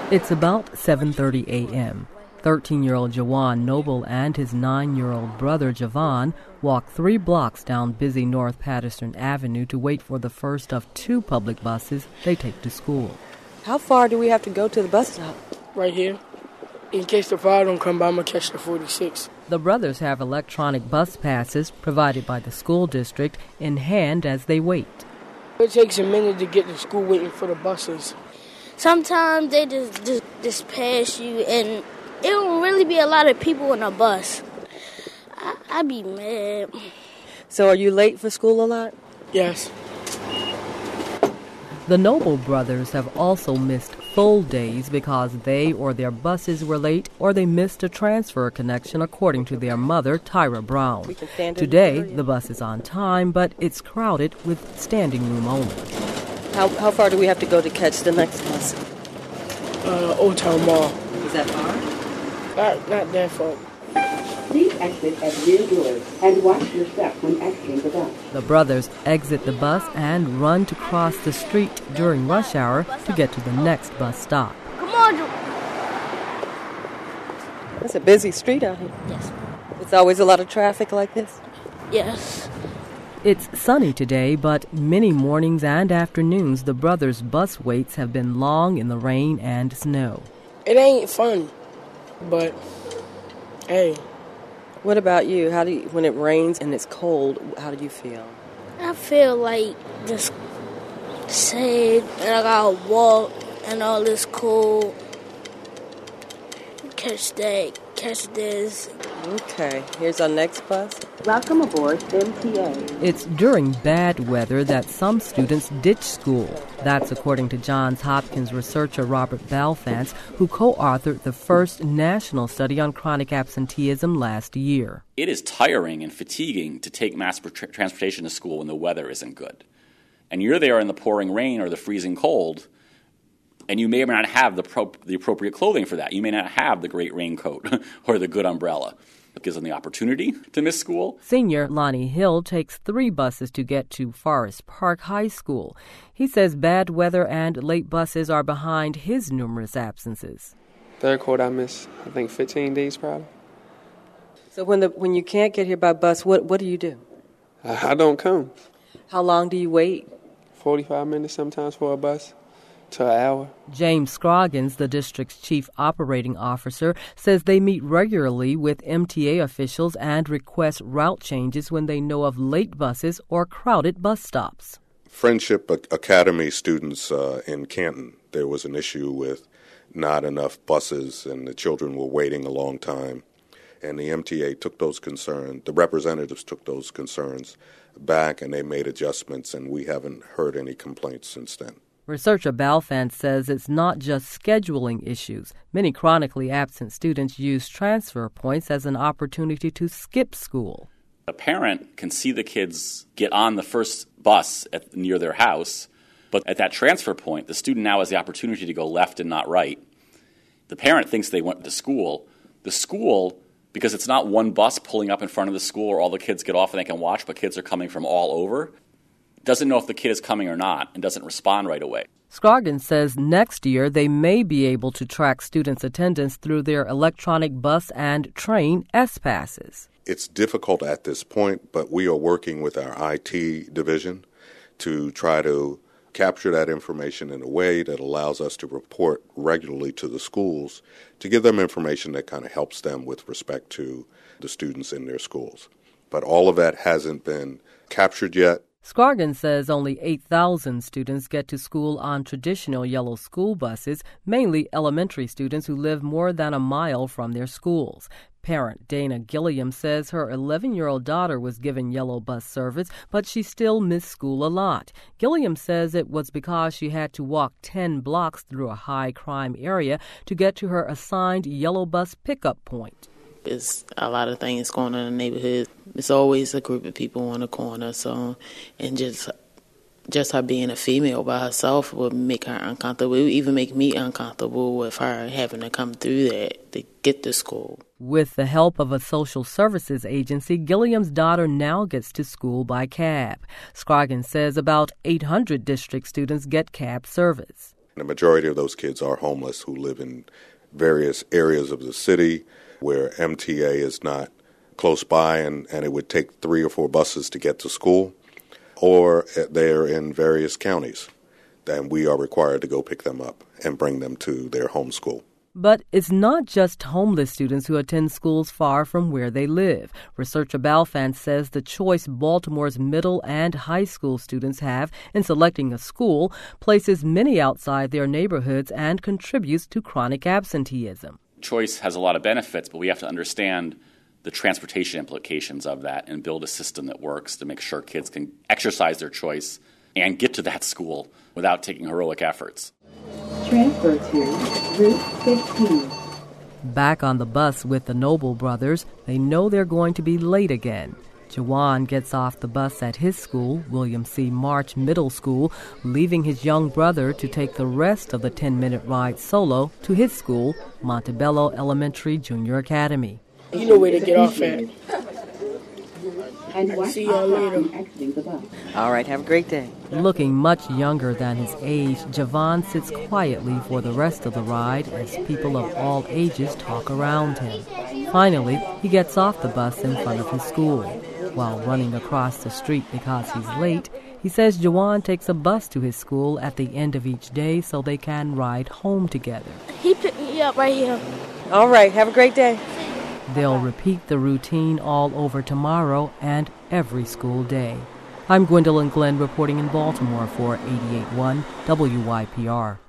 It's about 7:30 a.m. 13-year-old Jawan Noble and his 9-year-old brother Javon walk 3 blocks down busy North Patterson Avenue to wait for the first of 2 public buses they take to school. How far do we have to go to the bus stop? Right here. In case the fire don't come by, I'm going to catch the 46. The brothers have electronic bus passes provided by the school district in hand as they wait. It takes a minute to get to school waiting for the buses. Sometimes they just pass you, and it don't really be a lot of people on a bus. I be mad. So are you late for school a lot? Yes. The Noble brothers have also missed full days because they or their buses were late or they missed a transfer connection, according to their mother, Tyra Brown. Today, the bus is on time, but it's crowded with standing room only. How far do we have to go to catch the next bus? Old Town Mall. Is that far? Not that far. Please exit at rear doors and watch your step when exiting the bus. The brothers exit the bus and run to cross the street during rush hour to get to the next bus stop. Come on, It's a busy street out here. Yes. It's always a lot of traffic like this? Yes. It's sunny today, but many mornings and afternoons the brothers' bus waits have been long in the rain and snow. It ain't fun, but hey. What about you? When it rains and it's cold, how do you feel? I feel like just sad, and I gotta walk, and all this cold. Catch that, catch this. Okay, here's our next bus. Welcome aboard MTA. It's during bad weather that some students ditch school. That's according to Johns Hopkins researcher Robert Balfance, who co-authored the first national study on chronic absenteeism last year. It is tiring and fatiguing to take mass transportation to school when the weather isn't good. And you're there in the pouring rain or the freezing cold, and you may or may not have the appropriate clothing for that. You may not have the great raincoat or the good umbrella. It gives them the opportunity to miss school. Senior Lonnie Hill takes 3 buses to get to Forest Park High School. He says bad weather and late buses are behind his numerous absences. Third quarter, I missed, 15 days probably. So when you can't get here by bus, what do you do? I don't come. How long do you wait? 45 minutes sometimes for a bus. To an hour. James Scroggins, the district's chief operating officer, says they meet regularly with MTA officials and request route changes when they know of late buses or crowded bus stops. Friendship Academy students in Canton, there was an issue with not enough buses and the children were waiting a long time. And the MTA took those concerns, the representatives took those concerns back and they made adjustments, and we haven't heard any complaints since then. Researcher Balfant says it's not just scheduling issues. Many chronically absent students use transfer points as an opportunity to skip school. A parent can see the kids get on the first bus near their house, but at that transfer point, the student now has the opportunity to go left and not right. The parent thinks they went to school. The school, because it's not one bus pulling up in front of the school where all the kids get off and they can watch, but kids are coming from all over, doesn't know if the kid is coming or not and doesn't respond right away. Scroggins says next year they may be able to track students' attendance through their electronic bus and train S-passes. It's difficult at this point, but we are working with our IT division to try to capture that information in a way that allows us to report regularly to the schools to give them information that kind of helps them with respect to the students in their schools. But all of that hasn't been captured yet. Scroggins says only 8,000 students get to school on traditional yellow school buses, mainly elementary students who live more than a mile from their schools. Parent Dana Gilliam says her 11-year-old daughter was given yellow bus service, but she still missed school a lot. Gilliam says it was because she had to walk 10 blocks through a high-crime area to get to her assigned yellow bus pickup point. It's a lot of things going on in the neighborhood. It's always a group of people on the corner, and just her being a female by herself would make her uncomfortable. It would even make me uncomfortable with her having to come through that to get to school. With the help of a social services agency, Gilliam's daughter now gets to school by cab. Scroggins says about 800 district students get cab service. The majority of those kids are homeless who live in various areas of the city where MTA is not close by and it would take 3 or 4 buses to get to school, or they're in various counties. And we are required to go pick them up and bring them to their home school. But it's not just homeless students who attend schools far from where they live. Researcher Balfan says the choice Baltimore's middle and high school students have in selecting a school places many outside their neighborhoods and contributes to chronic absenteeism. Choice has a lot of benefits, but we have to understand the transportation implications of that and build a system that works to make sure kids can exercise their choice and get to that school without taking heroic efforts. Transfer to Route 15. Back on the bus with the Noble brothers, they know they're going to be late again. Jawan gets off the bus at his school, William C. March Middle School, leaving his young brother to take the rest of the 10-minute ride solo to his school, Montebello Elementary Junior Academy. You know where to get off at. And See y'all later. exiting the bus. All right, have a great day. Looking much younger than his age, Javan sits quietly for the rest of the ride as people of all ages talk around him. Finally, he gets off the bus in front of his school. While running across the street because he's late, he says Jawan takes a bus to his school at the end of each day so they can ride home together. He picked me up right here. All right, have a great day. They'll repeat the routine all over tomorrow and every school day. I'm Gwendolyn Glenn reporting in Baltimore for 88.1 WYPR.